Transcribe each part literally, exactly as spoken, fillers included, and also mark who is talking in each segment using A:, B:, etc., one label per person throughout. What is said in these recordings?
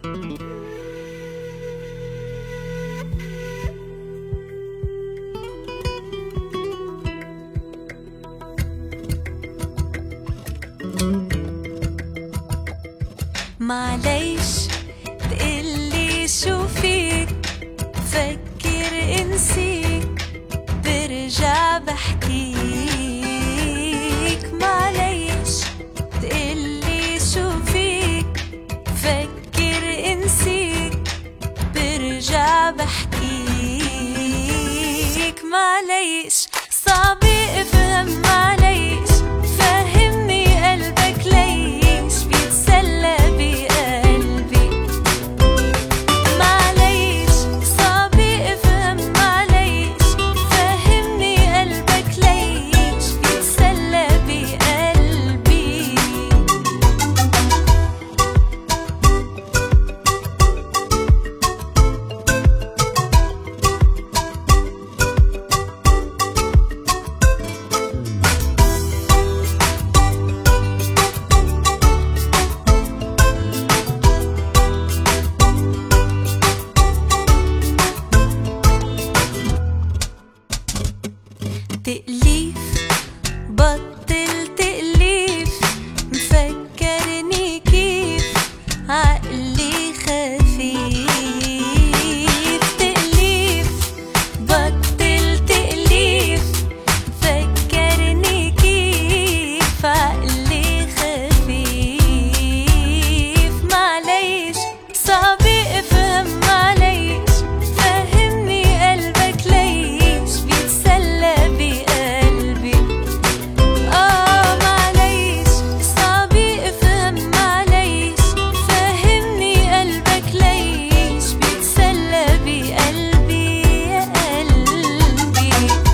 A: معليش تقلي شو فيك، فكر انسيك برجع بحكيك. معليش تقلي شو فيك، فكر انسيك برجع بحكيك. معليش صعب افهم، معليش فهمني قلبك ليش بيتسلى بقلبي. معليش صعب افهم، معليش فهمني قلبك ليش بيتسلى بقلبي. تأليف بطل تأليف، مفكرني كيف عقلي خفيف. تأليف بطل تأليف، مفكرني كيف عقلي خفيف. معليش صعب افهم، معليش فهمني قلبك ليش بيتسلى بقلبي. آه معليش صعب افهم، معليش فهمني قلبك ليش بيتسلى بقلبي يا قلبي.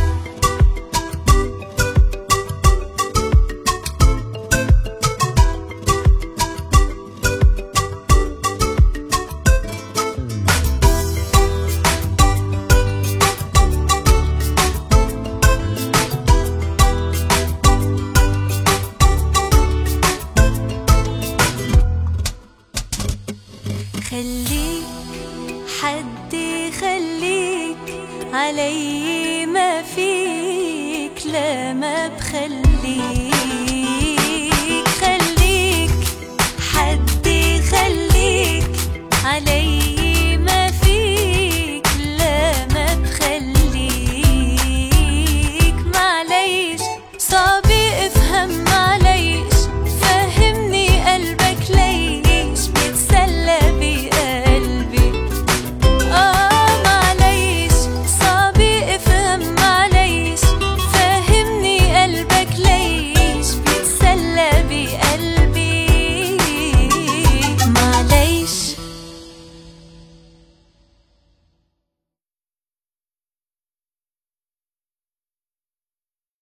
A: خليك حدي خليك علي ما فيك، لا ما بخليك.